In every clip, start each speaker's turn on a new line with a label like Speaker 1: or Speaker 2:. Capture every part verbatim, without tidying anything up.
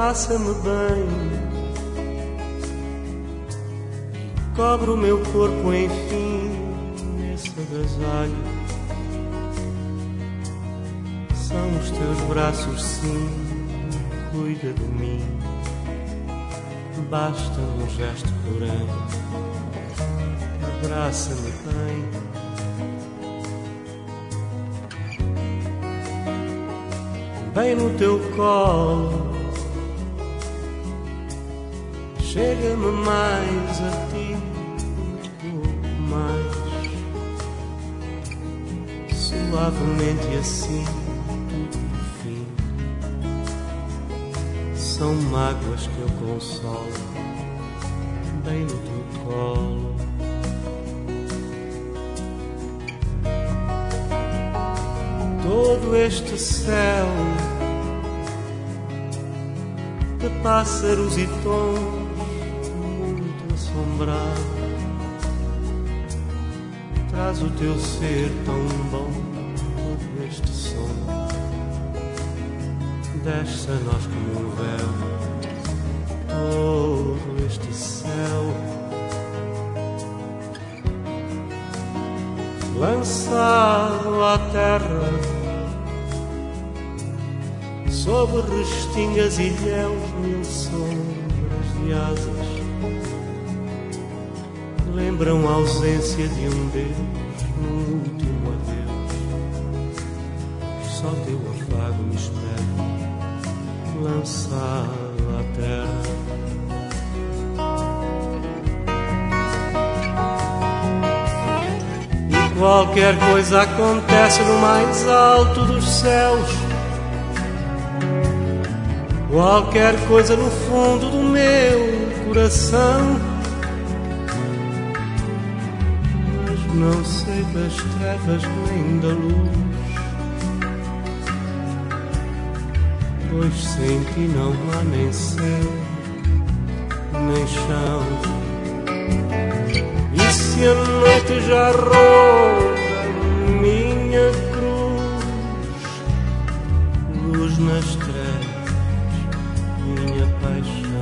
Speaker 1: abraça-me bem, cobre o meu corpo enfim nesse agasalho. São os teus braços, sim, cuida de mim. Basta um gesto, porém, abraça-me bem. Bem no teu colo, chega-me mais a ti, um pouco mais, suavemente e assim, tudo no fim. São mágoas que eu consolo, bem no teu colo. Todo este céu de pássaros e tons muito assombrado traz o teu ser tão bom. Todo este som desce a nós como um véu. Todo este céu lançado à terra sob restingas e ilhéus, mil sombras de asas lembram a ausência de um Deus no último adeus. Só teu afago me espera, lançado à terra. E qualquer coisa acontece no mais alto dos céus, qualquer coisa no fundo do meu coração, mas não sei das trevas nem da luz, pois sem ti não há nem céu, nem chão. E se a noite já ronda minha cruz, luz nas trevas, minha paixão.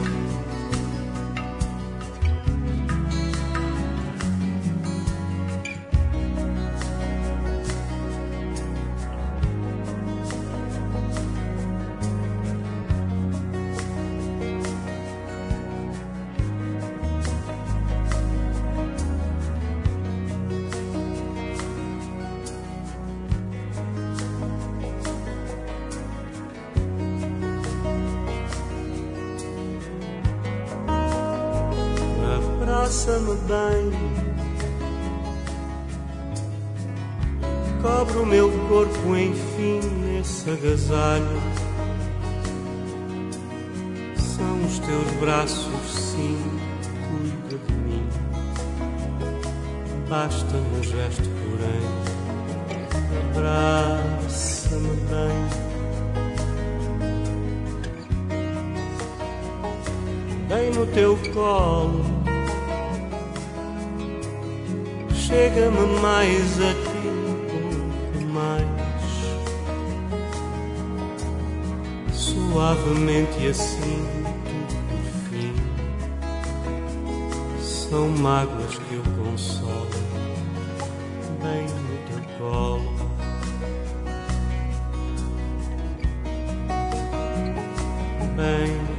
Speaker 1: Abraça-me bem, cobre o meu corpo enfim nesse agasalho. São os teus braços, sim, cuida de mim. Basta um gesto, porém, abraça-me bem. Bem no teu colo, chega-me mais a ti, um pouco mais, suavemente e assim, tudo por fim. São mágoas que eu consolo, bem no teu colo. Bem